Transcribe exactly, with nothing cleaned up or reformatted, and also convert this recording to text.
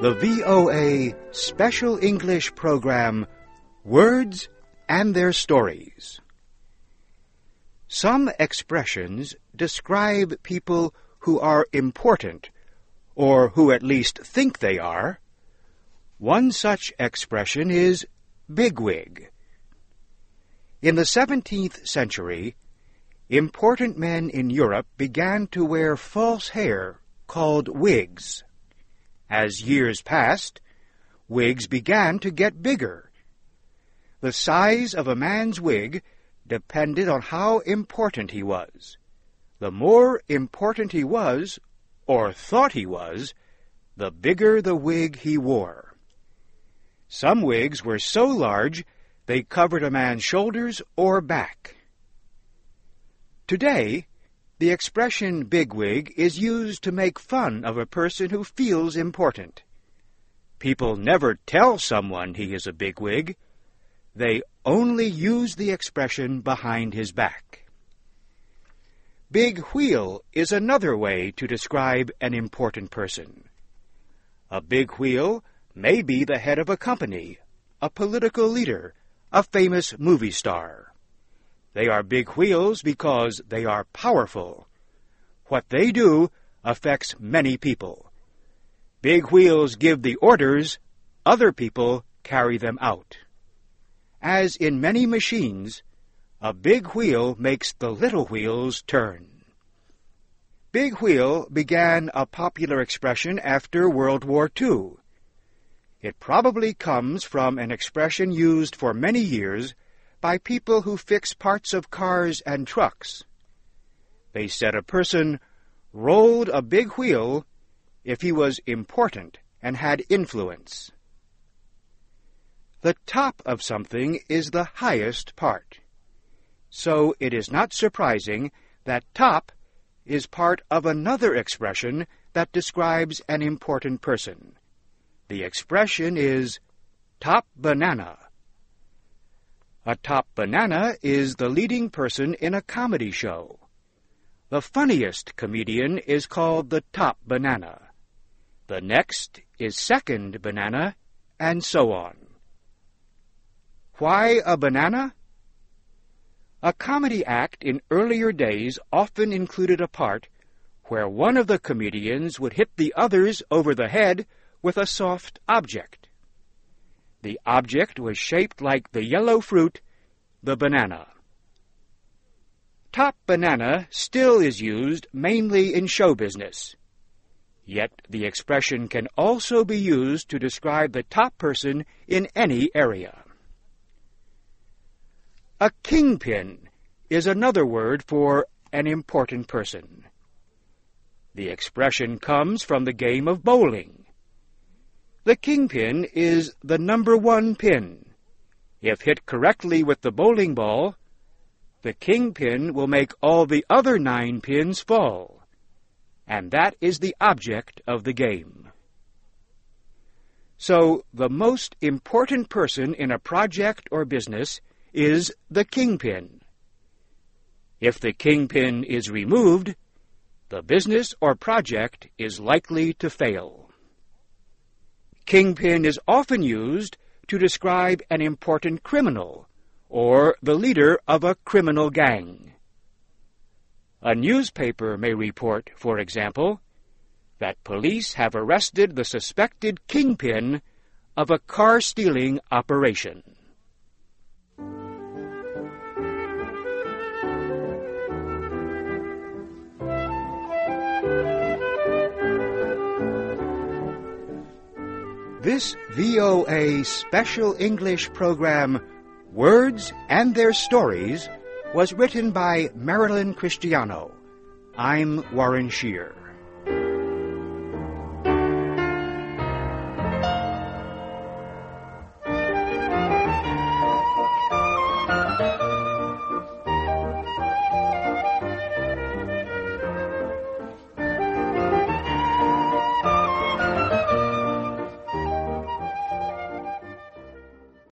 the V O A Special English Program, Words and Their Stories. Some expressions describe people who are important, or who at least think they are. One such expression is bigwig. In the seventeenth century, important men in Europe began to wear false hair called wigs. As years passed, wigs began to get bigger. The size of a man's wig depended on how important he was. The more important he was, or thought he was, the bigger the wig he wore. Some wigs were so large they covered a man's shoulders or back. Today, the expression bigwig is used to make fun of a person who feels important. People never tell someone he is a bigwig. They only use the expression behind his back. Big wheel is another way to describe an important person. A big wheel may be the head of a company, a political leader, a famous movie star. They are big wheels because they are powerful. What they do affects many people. Big wheels give the orders, other people carry them out. As in many machines, a big wheel makes the little wheels turn. Big wheel began a popular expression after World War Two. It probably comes from an expression used for many years by people who fix parts of cars and trucks. They said a person rolled a big wheel if he was important and had influence. The top of something is the highest part. So it is not surprising that top is part of another expression that describes an important person. The expression is top banana. A top banana is the leading person in a comedy show. The funniest comedian is called the top banana. The next is second banana, and so on. Why a banana? A comedy act in earlier days often included a part where one of the comedians would hit the others over the head with a soft object. The object was shaped like the yellow fruit, the banana. Top banana still is used mainly in show business. Yet the expression can also be used to describe the top person in any area. A kingpin is another word for an important person. The expression comes from the game of bowling. The kingpin is the number one pin. If hit correctly with the bowling ball, the kingpin will make all the other nine pins fall, and that is the object of the game. So, the most important person in a project or business is the kingpin. If the kingpin is removed, the business or project is likely to fail. Kingpin is often used to describe an important criminal or the leader of a criminal gang. A newspaper may report, for example, that police have arrested the suspected kingpin of a car-stealing operation. This V O A Special English Program, Words and Their Stories, was written by Marilyn Cristiano. I'm Warren Shear.